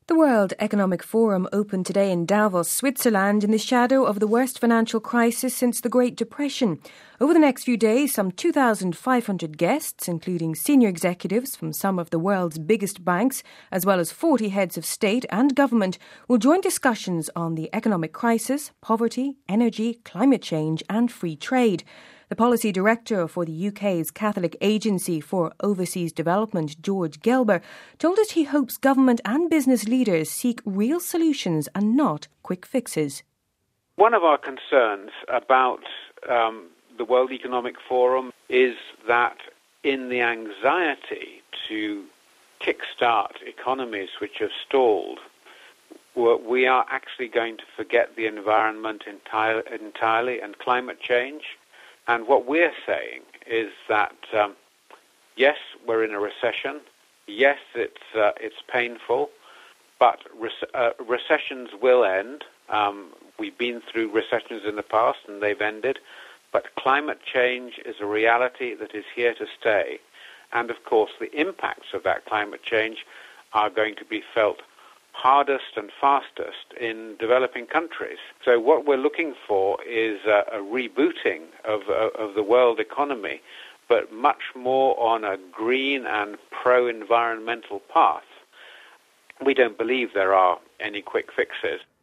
The World Economic Forum opened today in Davos, Switzerland, in the shadow of the worst financial crisis since the Great Depression. Over the next few days, some 2,500 guests, including senior executives from some of the world's biggest banks, as well as 40 heads of state and government, will join discussions on the economic crisis, poverty, energy, climate change and free trade. The policy director for the UK's Catholic Agency for Overseas Development, George Gelber, told us he hopes government and business leaders seek real solutions and not quick fixes. One of our concerns about the World Economic Forum is that in the anxiety to kickstart economies which have stalled, we are actually going to forget the environment entirely and climate change. And what we're saying is that, yes, we're in a recession. Yes, it's painful, but recessions will end. We've been through recessions in the past and they've ended. But climate change is a reality that is here to stay. And, of course, the impacts of that climate change are going to be felt hardest and fastest in developing countries. So what we're looking for is a rebooting of the world economy, but much more on a green and pro-environmental path. We don't believe there are any quick fixes.